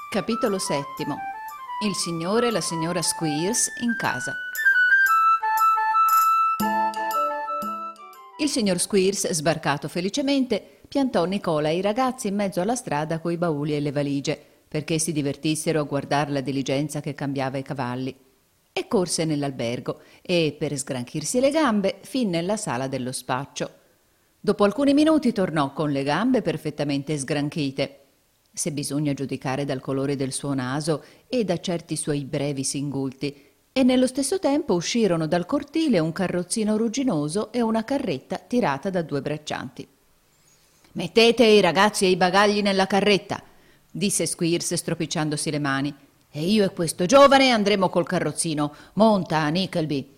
Capitolo settimo. Il signore e la signora Squeers in casa. Il signor Squeers, sbarcato felicemente, piantò Nicola e i ragazzi in mezzo alla strada coi bauli e le valigie, perché si divertissero a guardar la diligenza che cambiava i cavalli. E corse nell'albergo e, per sgranchirsi le gambe, fin nella sala dello spaccio. Dopo alcuni minuti tornò con le gambe perfettamente sgranchite, se bisogna giudicare dal colore del suo naso e da certi suoi brevi singulti, e nello stesso tempo uscirono dal cortile un carrozzino rugginoso e una carretta tirata da due braccianti. «Mettete i ragazzi e i bagagli nella carretta», disse Squeers stropicciandosi le mani, «e io e questo giovane andremo col carrozzino. Monta, Nickleby».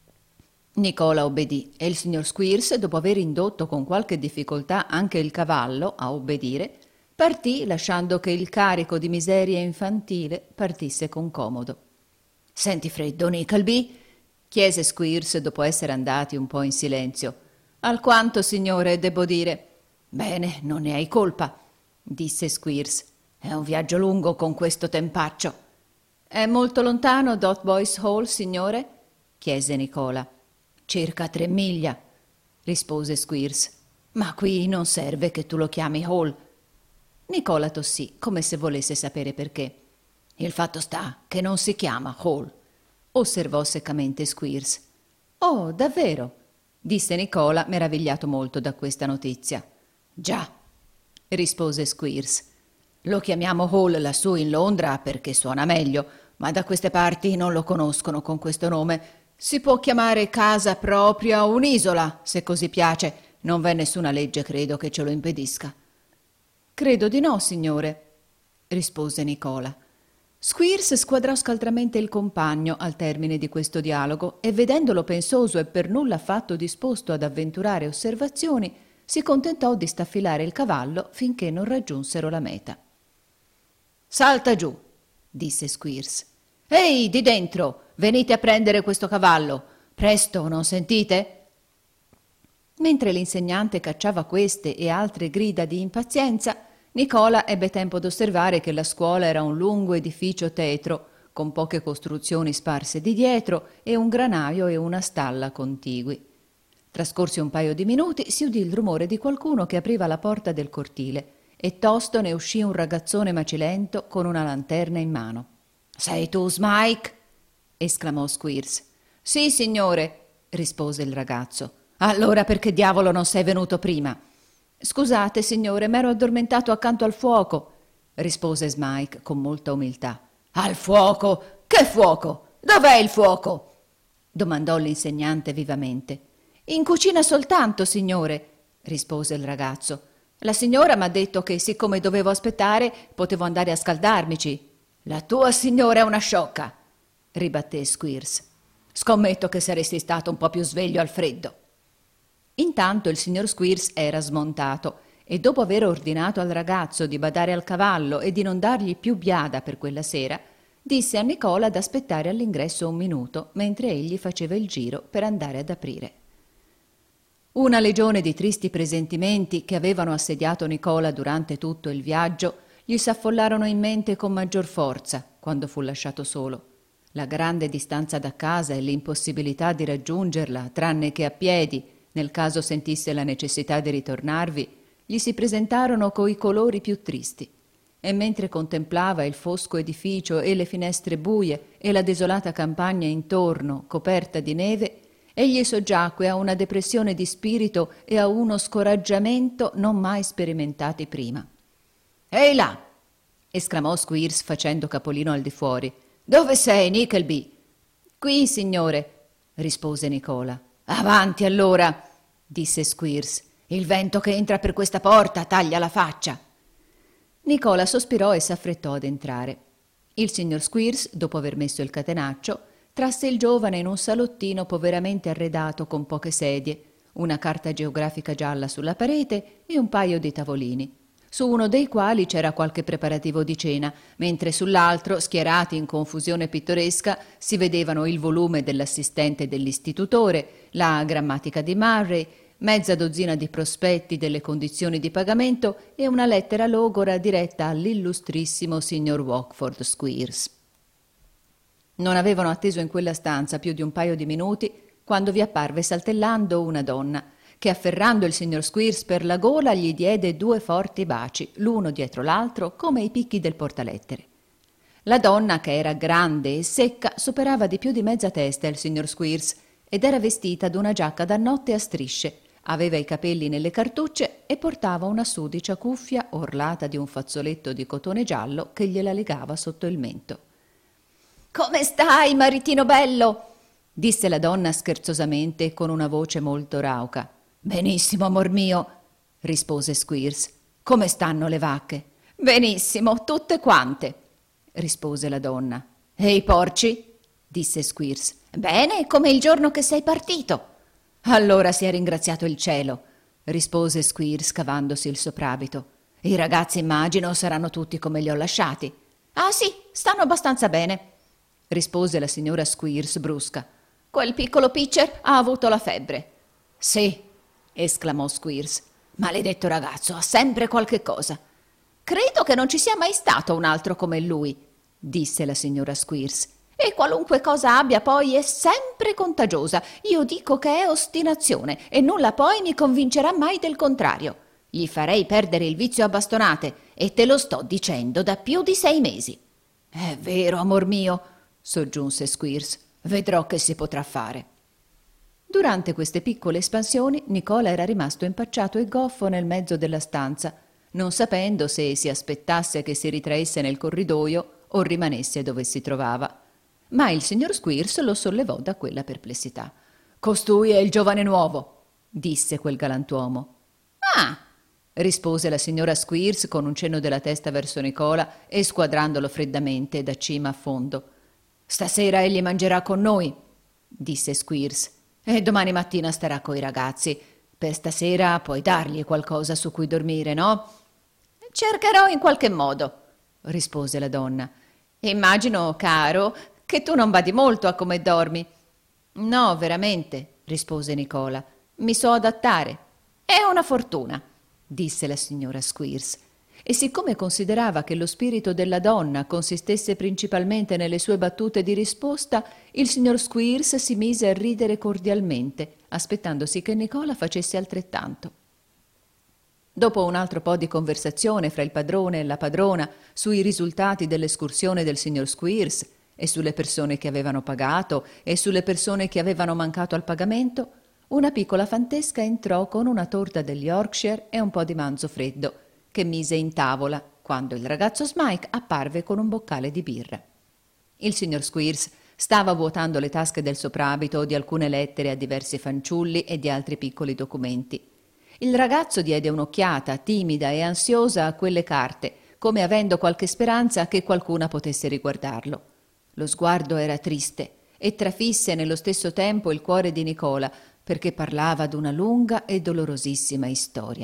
Nicola obbedì e il signor Squeers, dopo aver indotto con qualche difficoltà anche il cavallo a obbedire, partì lasciando che il carico di miseria infantile partisse con comodo. «Senti freddo, Nickleby?» chiese Squeers dopo essere andati un po' in silenzio. «Alquanto, signore, debbo dire». «Bene, non ne hai colpa», disse Squeers. «È un viaggio lungo con questo tempaccio». «È molto lontano Dotheboys Hall, signore?» chiese Nicola. «Circa 3 miglia», rispose Squeers. «Ma qui non serve che tu lo chiami Hall». Nicola tossì, come se volesse sapere perché. «Il fatto sta che non si chiama Hall», osservò seccamente Squeers. «Oh, davvero?» disse Nicola, meravigliato molto da questa notizia. «Già», rispose Squeers. «Lo chiamiamo Hall lassù in Londra perché suona meglio, ma da queste parti non lo conoscono con questo nome. Si può chiamare casa propria o un'isola, se così piace. Non v'è nessuna legge, credo, che ce lo impedisca». «Credo di no, signore», rispose Nicola. Squeers squadrò scaltramente il compagno al termine di questo dialogo e, vedendolo pensoso e per nulla affatto disposto ad avventurare osservazioni, si contentò di staffilare il cavallo finché non raggiunsero la meta. «Salta giù», disse Squeers. «Ehi, di dentro! Venite a prendere questo cavallo! Presto, non sentite?» Mentre l'insegnante cacciava queste e altre grida di impazienza, Nicola ebbe tempo d'osservare che la scuola era un lungo edificio tetro, con poche costruzioni sparse di dietro e un granaio e una stalla contigui. Trascorsi un paio di minuti, si udì il rumore di qualcuno che apriva la porta del cortile e tosto ne uscì un ragazzone macilento con una lanterna in mano. «Sei tu, Smike?» esclamò Squeers. «Sì, signore», rispose il ragazzo. «Allora perché diavolo non sei venuto prima?» «Scusate, signore, m'ero addormentato accanto al fuoco», rispose Smike con molta umiltà. «Al fuoco? Che fuoco? Dov'è il fuoco?» domandò l'insegnante vivamente. «In cucina soltanto, signore», rispose il ragazzo. «La signora m'ha detto che, siccome dovevo aspettare, potevo andare a scaldarmici». «La tua signora è una sciocca», ribatté Squeers. «Scommetto che saresti stato un po' più sveglio al freddo». Intanto il signor Squeers era smontato e, dopo aver ordinato al ragazzo di badare al cavallo e di non dargli più biada per quella sera, disse a Nicola d'aspettare all'ingresso un minuto mentre egli faceva il giro per andare ad aprire. Una legione di tristi presentimenti che avevano assediato Nicola durante tutto il viaggio gli s'affollarono in mente con maggior forza quando fu lasciato solo. La grande distanza da casa e l'impossibilità di raggiungerla, tranne che a piedi, nel caso sentisse la necessità di ritornarvi, gli si presentarono coi colori più tristi. E mentre contemplava il fosco edificio e le finestre buie e la desolata campagna intorno, coperta di neve, egli soggiacque a una depressione di spirito e a uno scoraggiamento non mai sperimentati prima. «Ehi là!» esclamò Squeers facendo capolino al di fuori. «Dove sei, Nickleby?» «Qui, signore», rispose Nicola. «Avanti allora», disse Squeers. «Il vento che entra per questa porta taglia la faccia». Nicola sospirò e s'affrettò ad entrare. Il signor Squeers, dopo aver messo il catenaccio, trasse il giovane in un salottino poveramente arredato con poche sedie, una carta geografica gialla sulla parete e un paio di tavolini, su uno dei quali c'era qualche preparativo di cena, mentre sull'altro, schierati in confusione pittoresca, si vedevano il volume dell'assistente dell'istitutore, la grammatica di Murray, mezza dozzina di prospetti delle condizioni di pagamento e una lettera logora diretta all'illustrissimo signor Wackford Squeers. Non avevano atteso in quella stanza più di un paio di minuti quando vi apparve saltellando una donna che, afferrando il signor Squeers per la gola, gli diede 2 forti baci, l'uno dietro l'altro, come i picchi del portalettere. La donna, che era grande e secca, superava di più di mezza testa il signor Squeers ed era vestita d'una giacca da notte a strisce, aveva i capelli nelle cartucce e portava una sudicia cuffia orlata di un fazzoletto di cotone giallo che gliela legava sotto il mento. «Come stai, maritino bello?» disse la donna scherzosamente con una voce molto rauca. «Benissimo, amor mio», rispose Squeers. «Come stanno le vacche?» «Benissimo, tutte quante», rispose la donna. «E i porci?» disse Squeers. «Bene, come il giorno che sei partito». «Allora sia ringraziato il cielo», rispose Squeers cavandosi il soprabito. «I ragazzi, immagino, saranno tutti come li ho lasciati». «Ah sì, stanno abbastanza bene», rispose la signora Squeers brusca. «Quel piccolo Pitcher ha avuto la febbre». «Sì», esclamò Squeers. «Maledetto ragazzo, ha sempre qualche cosa». «Credo che non ci sia mai stato un altro come lui», disse la signora Squeers. «E qualunque cosa abbia poi è sempre contagiosa. Io dico che è ostinazione e nulla poi mi convincerà mai del contrario. Gli farei perdere il vizio a bastonate e te lo sto dicendo da più di 6 mesi». «È vero, amor mio», soggiunse Squeers. «Vedrò che si potrà fare». Durante queste piccole espansioni Nicola era rimasto impacciato e goffo nel mezzo della stanza, non sapendo se si aspettasse che si ritraesse nel corridoio o rimanesse dove si trovava. Ma il signor Squeers lo sollevò da quella perplessità. «Costui è il giovane nuovo», disse quel galantuomo. «Ah!» rispose la signora Squeers con un cenno della testa verso Nicola e squadrandolo freddamente da cima a fondo. «Stasera egli mangerà con noi», disse Squeers, «e domani mattina starà coi ragazzi. Per stasera puoi dargli qualcosa su cui dormire, no?» «Cercherò in qualche modo», rispose la donna. «Immagino, caro, che tu non badi molto a come dormi». «No, veramente», rispose Nicola. «Mi so adattare». «È una fortuna», disse la signora Squeers. E siccome considerava che lo spirito della donna consistesse principalmente nelle sue battute di risposta, il signor Squeers si mise a ridere cordialmente, aspettandosi che Nicola facesse altrettanto. Dopo un altro po' di conversazione fra il padrone e la padrona sui risultati dell'escursione del signor Squeers e sulle persone che avevano pagato e sulle persone che avevano mancato al pagamento, una piccola fantesca entrò con una torta del Yorkshire e un po' di manzo freddo, che mise in tavola quando il ragazzo Smike apparve con un boccale di birra. Il signor Squeers stava vuotando le tasche del soprabito di alcune lettere a diversi fanciulli e di altri piccoli documenti. Il ragazzo diede un'occhiata timida e ansiosa a quelle carte, come avendo qualche speranza che qualcuna potesse riguardarlo. Lo sguardo era triste e trafisse nello stesso tempo il cuore di Nicola, perché parlava d'una lunga e dolorosissima storia.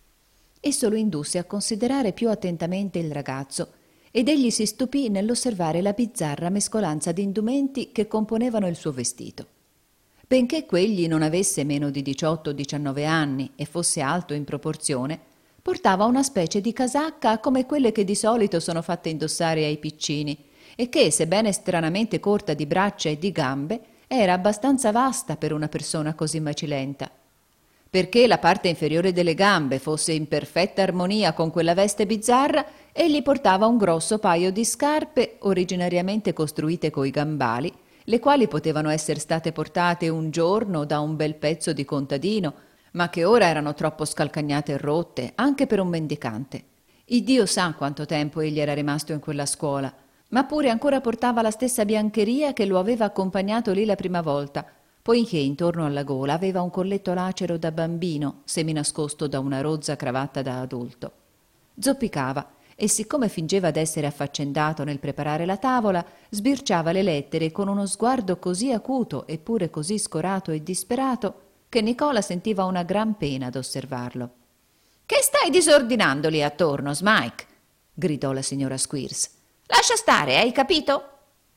Esso lo indusse a considerare più attentamente il ragazzo ed egli si stupì nell'osservare la bizzarra mescolanza di indumenti che componevano il suo vestito. Benché quegli non avesse meno di 18-19 anni e fosse alto in proporzione, portava una specie di casacca come quelle che di solito sono fatte indossare ai piccini e che, sebbene stranamente corta di braccia e di gambe, era abbastanza vasta per una persona così macilenta. Perché la parte inferiore delle gambe fosse in perfetta armonia con quella veste bizzarra, egli portava un grosso paio di scarpe originariamente costruite coi gambali, le quali potevano essere state portate un giorno da un bel pezzo di contadino, ma che ora erano troppo scalcagnate e rotte anche per un mendicante. Iddio sa quanto tempo egli era rimasto in quella scuola, ma pure ancora portava la stessa biancheria che lo aveva accompagnato lì la prima volta, poiché intorno alla gola aveva un colletto lacero da bambino, seminascosto da una rozza cravatta da adulto. Zoppicava e, siccome fingeva d'essere affaccendato nel preparare la tavola, sbirciava le lettere con uno sguardo così acuto eppure così scorato e disperato che Nicola sentiva una gran pena ad osservarlo. «Che stai disordinando lì attorno, Smike?» gridò la signora Squeers. «Lascia stare, hai capito?»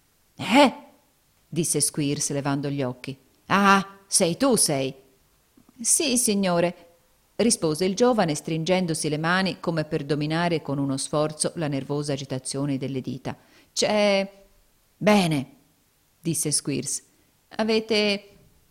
«Eh?» disse Squeers levando gli occhi. «Ah, sei tu, sei!» Sì, signore, rispose il giovane stringendosi le mani come per dominare con uno sforzo la nervosa agitazione delle dita. C'è... Bene, disse Squeers. Avete...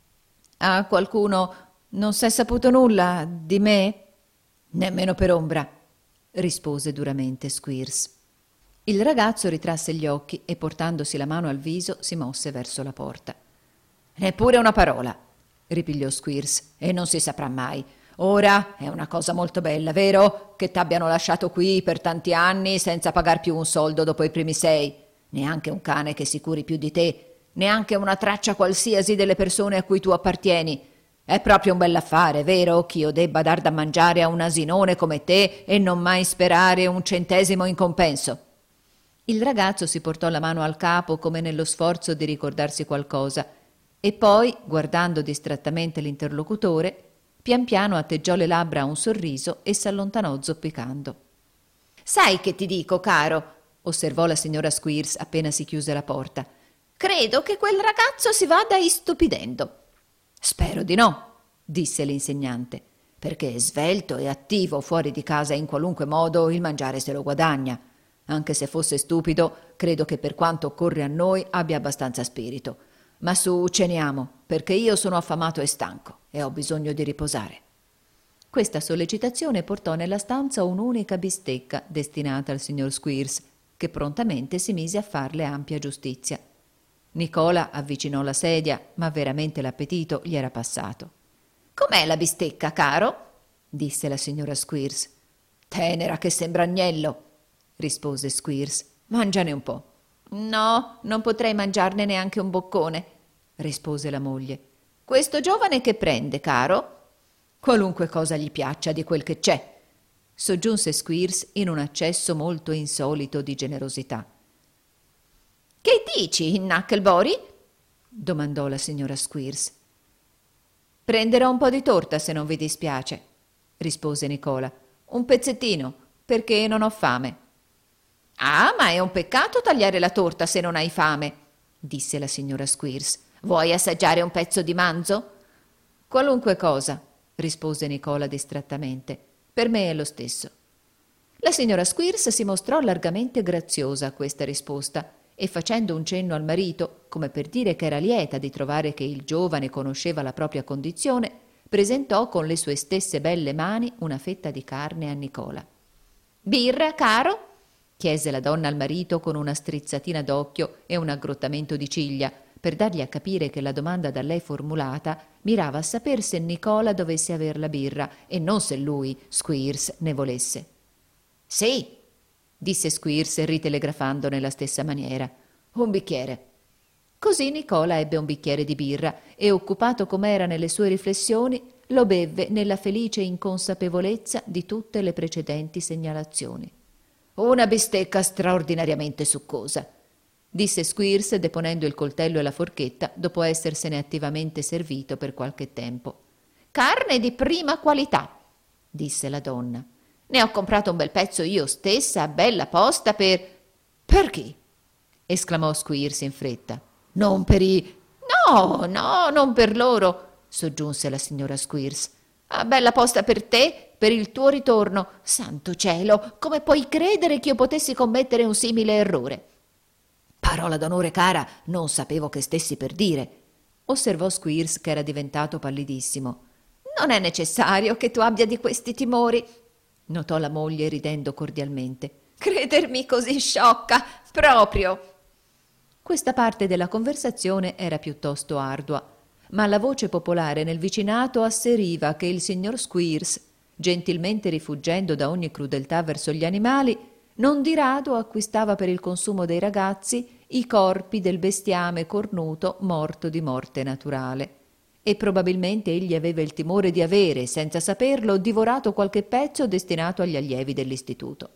A qualcuno non s'è saputo nulla di me? Nemmeno per ombra, rispose duramente Squeers. Il ragazzo ritrasse gli occhi e portandosi la mano al viso si mosse verso la porta. Neppure una parola, ripigliò Squeers, e non si saprà mai. Ora è una cosa molto bella, vero? Che t'abbiano lasciato qui per tanti anni senza pagar più un soldo dopo i primi 6. Neanche un cane che si curi più di te, neanche una traccia qualsiasi delle persone a cui tu appartieni. È proprio un bell'affare, vero? Ch'io debba dar da mangiare a un asinone come te e non mai sperare un centesimo in compenso. Il ragazzo si portò la mano al capo come nello sforzo di ricordarsi qualcosa e poi, guardando distrattamente l'interlocutore, pian piano atteggiò le labbra a un sorriso e s'allontanò zoppicando. «Sai che ti dico, caro?» osservò la signora Squeers appena si chiuse la porta. «Credo che quel ragazzo si vada istupidendo». «Spero di no», disse l'insegnante, «perché è svelto e attivo fuori di casa in qualunque modo il mangiare se lo guadagna. Anche se fosse stupido, credo che per quanto occorre a noi abbia abbastanza spirito. Ma su, ceniamo, perché io sono affamato e stanco e ho bisogno di riposare». Questa sollecitazione portò nella stanza un'unica bistecca destinata al signor Squeers, che prontamente si mise a farle ampia giustizia. Nicola avvicinò la sedia, ma veramente l'appetito gli era passato. «Com'è la bistecca, caro?» disse la signora Squeers. «Tenera che sembra agnello», rispose Squeers. «Mangiane un po'». «No, non potrei mangiarne neanche un boccone», rispose la moglie. «Questo giovane che prende, caro?» «Qualunque cosa gli piaccia di quel che c'è», soggiunse Squeers in un accesso molto insolito di generosità. «Che dici, Knucklebody?» domandò la signora Squeers. «Prenderò un po' di torta se non vi dispiace», rispose Nicola. «Un pezzettino, perché non ho fame». «Ah, ma è un peccato tagliare la torta se non hai fame», disse la signora Squeers. «Vuoi assaggiare un pezzo di manzo?» «Qualunque cosa», rispose Nicola distrattamente. «Per me è lo stesso». La signora Squeers si mostrò largamente graziosa a questa risposta e facendo un cenno al marito, come per dire che era lieta di trovare che il giovane conosceva la propria condizione, presentò con le sue stesse belle mani una fetta di carne a Nicola. «Birra, caro?» chiese la donna al marito con una strizzatina d'occhio e un aggrottamento di ciglia, per dargli a capire che la domanda da lei formulata mirava a saper se Nicola dovesse aver la birra e non se lui, Squeers, ne volesse. «Sì», disse Squeers ritelegrafando nella stessa maniera. «Un bicchiere». Così Nicola ebbe un bicchiere di birra e, occupato com'era nelle sue riflessioni, lo bevve nella felice inconsapevolezza di tutte le precedenti segnalazioni. «Una bistecca straordinariamente succosa», disse Squeers deponendo il coltello e la forchetta dopo essersene attivamente servito per qualche tempo. «Carne di prima qualità», disse la donna. «Ne ho comprato un bel pezzo io stessa, a bella posta per...» «Per chi?» esclamò Squeers in fretta. «Non per i...» «No, no, non per loro», soggiunse la signora Squeers. «A bella posta per te, per il tuo ritorno. Santo cielo, come puoi credere che io potessi commettere un simile errore?» «Parola d'onore, cara, non sapevo che stessi per dire», osservò Squeers, che era diventato pallidissimo. «Non è necessario che tu abbia di questi timori», notò la moglie ridendo cordialmente. «Credermi così sciocca, proprio!» Questa parte della conversazione era piuttosto ardua, ma la voce popolare nel vicinato asseriva che il signor Squeers, gentilmente rifuggendo da ogni crudeltà verso gli animali, non di rado acquistava per il consumo dei ragazzi i corpi del bestiame cornuto morto di morte naturale. E probabilmente egli aveva il timore di avere, senza saperlo, divorato qualche pezzo destinato agli allievi dell'istituto.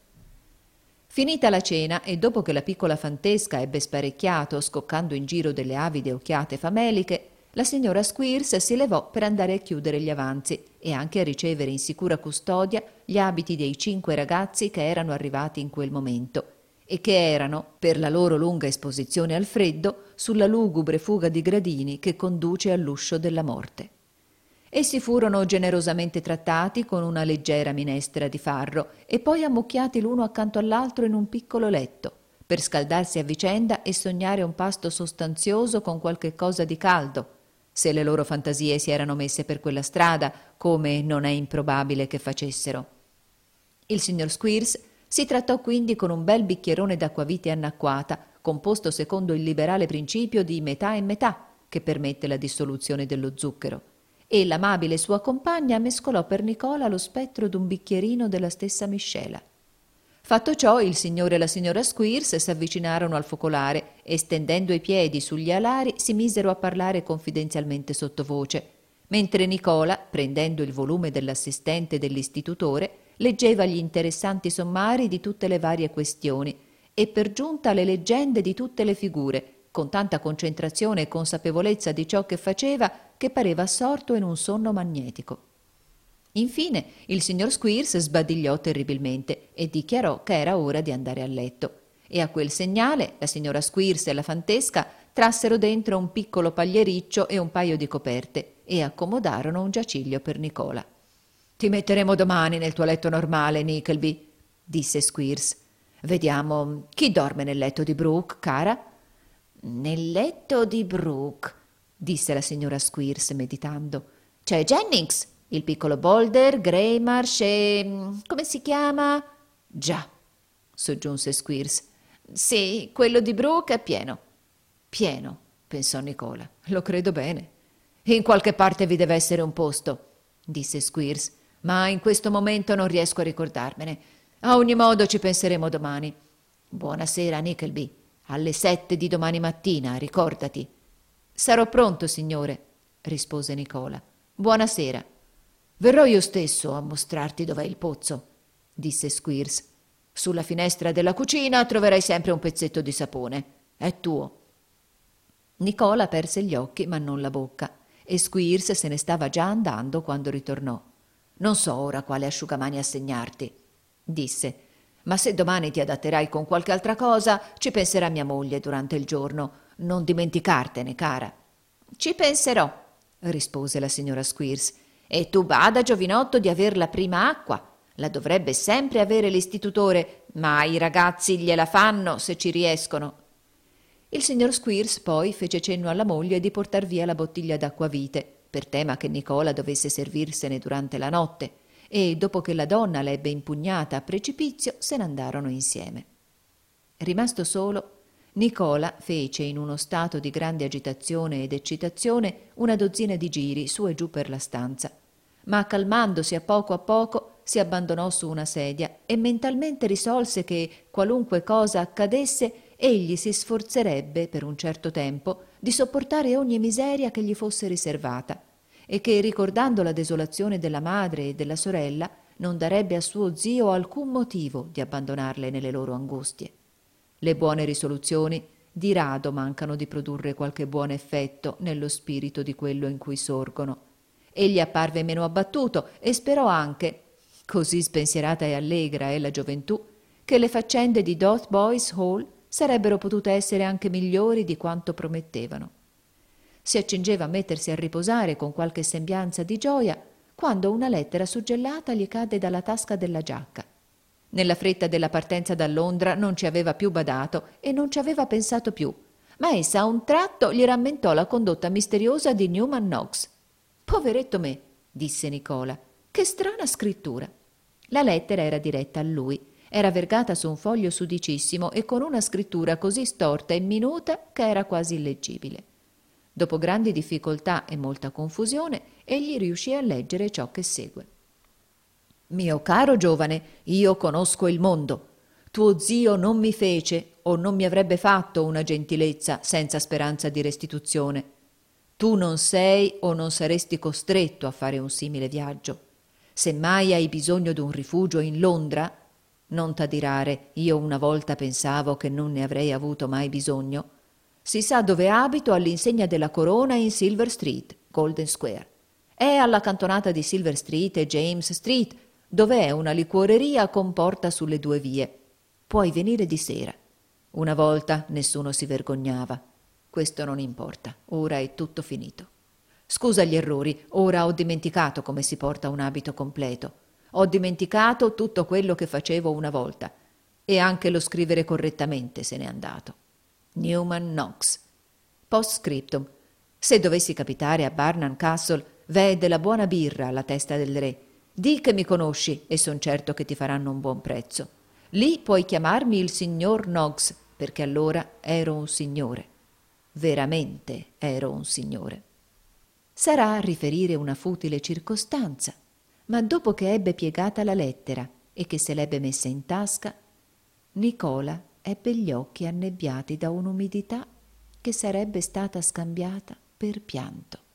Finita la cena e dopo che la piccola fantesca ebbe sparecchiato, scoccando in giro delle avide occhiate fameliche, la signora Squeers si levò per andare a chiudere gli avanzi e anche a ricevere in sicura custodia gli abiti dei 5 ragazzi che erano arrivati in quel momento e che erano, per la loro lunga esposizione al freddo, sulla lugubre fuga di gradini che conduce all'uscio della morte. Essi furono generosamente trattati con una leggera minestra di farro e poi ammucchiati l'uno accanto all'altro in un piccolo letto, per scaldarsi a vicenda e sognare un pasto sostanzioso con qualche cosa di caldo, se le loro fantasie si erano messe per quella strada, come non è improbabile che facessero. Il signor Squeers si trattò quindi con un bel bicchierone d'acquavite annacquata, composto secondo il liberale principio di metà e metà, che permette la dissoluzione dello zucchero, e l'amabile sua compagna mescolò per Nicola lo spettro d'un bicchierino della stessa miscela. Fatto ciò, il signore e la signora Squeers s'avvicinarono al focolare e, stendendo i piedi sugli alari, si misero a parlare confidenzialmente sottovoce, mentre Nicola, prendendo il volume dell'assistente dell'istitutore, leggeva gli interessanti sommari di tutte le varie questioni e per giunta le leggende di tutte le figure, con tanta concentrazione e consapevolezza di ciò che faceva che pareva assorto in un sonno magnetico. Infine il signor Squeers sbadigliò terribilmente e dichiarò che era ora di andare a letto, e a quel segnale la signora Squeers e la fantesca trassero dentro un piccolo pagliericcio e un paio di coperte e accomodarono un giaciglio per Nicola. «Ti metteremo domani nel tuo letto normale, Nickleby», disse Squeers. «Vediamo, chi dorme nel letto di Brooke, cara?» «Nel letto di Brooke», disse la signora Squeers meditando. «C'è Jennings, il piccolo Boulder, Greymarsh e... come si chiama?» «Già», soggiunse Squeers. «Sì, quello di Brooke è pieno». «Pieno», pensò Nicola. «Lo credo bene». «In qualche parte vi deve essere un posto», disse Squeers, «ma in questo momento non riesco a ricordarmene. A ogni modo ci penseremo domani. Buonasera, Nickleby. Alle 7 di domani mattina, ricordati». «Sarò pronto, signore», rispose Nicola. «Buonasera». «Verrò io stesso a mostrarti dov'è il pozzo», disse Squeers. «Sulla finestra della cucina troverai sempre un pezzetto di sapone. È tuo». Nicola perse gli occhi ma non la bocca, e Squeers se ne stava già andando quando ritornò. «Non so ora quale asciugamani assegnarti», disse, «ma se domani ti adatterai con qualche altra cosa, ci penserà mia moglie durante il giorno. Non dimenticartene, cara». «Ci penserò», rispose la signora Squeers. «E tu bada, giovinotto, di aver la prima acqua. La dovrebbe sempre avere l'istitutore, ma i ragazzi gliela fanno se ci riescono». Il signor Squeers poi fece cenno alla moglie di portar via la bottiglia d'acquavite, per tema che Nicola dovesse servirsene durante la notte, e dopo che la donna l'ebbe impugnata a precipizio se n'andarono insieme. Rimasto solo, Nicola fece in uno stato di grande agitazione ed eccitazione una dozzina di giri su e giù per la stanza, ma calmandosi a poco si abbandonò su una sedia e mentalmente risolse che, qualunque cosa accadesse, egli si sforzerebbe per un certo tempo di sopportare ogni miseria che gli fosse riservata e che, ricordando la desolazione della madre e della sorella, non darebbe a suo zio alcun motivo di abbandonarle nelle loro angustie. Le buone risoluzioni di rado mancano di produrre qualche buon effetto nello spirito di quello in cui sorgono. Egli apparve meno abbattuto e sperò anche, così spensierata e allegra è la gioventù, che le faccende di Dotheboys Hall sarebbero potute essere anche migliori di quanto promettevano. Si accingeva a mettersi a riposare con qualche sembianza di gioia, quando una lettera suggellata gli cadde dalla tasca della giacca. Nella fretta della partenza da Londra non ci aveva più badato e non ci aveva pensato più, ma essa a un tratto gli rammentò la condotta misteriosa di Newman Knox. «Poveretto me», disse Nicola, «che strana scrittura». La lettera era diretta a lui, era vergata su un foglio sudicissimo e con una scrittura così storta e minuta che era quasi illeggibile. Dopo grandi difficoltà e molta confusione, egli riuscì a leggere ciò che segue. «Mio caro giovane, io conosco il mondo. Tuo zio non mi fece o non mi avrebbe fatto una gentilezza senza speranza di restituzione. Tu non sei o non saresti costretto a fare un simile viaggio. Se mai hai bisogno d'un rifugio in Londra, non t'adirare, io una volta pensavo che non ne avrei avuto mai bisogno. Si sa dove abito all'insegna della corona in Silver Street, Golden Square. È alla cantonata di Silver Street e James Street, dove è una liquoreria con porta sulle 2 vie. Puoi venire di sera. Una volta nessuno si vergognava. Questo non importa, ora è tutto finito. Scusa gli errori, ora ho dimenticato come si porta un abito completo. Ho dimenticato tutto quello che facevo una volta. E anche lo scrivere correttamente se n'è andato. Newman Knox. Post scriptum. Se dovessi capitare a Barnard Castle, v'è della buona birra alla testa del re. Di che mi conosci e son certo che ti faranno un buon prezzo. Lì puoi chiamarmi il signor Knox, perché allora ero un signore. Veramente ero un signore. Sarà a riferire una futile circostanza, ma dopo che ebbe piegata la lettera e che se l'ebbe messa in tasca, Nicola ebbe gli occhi annebbiati da un'umidità che sarebbe stata scambiata per pianto.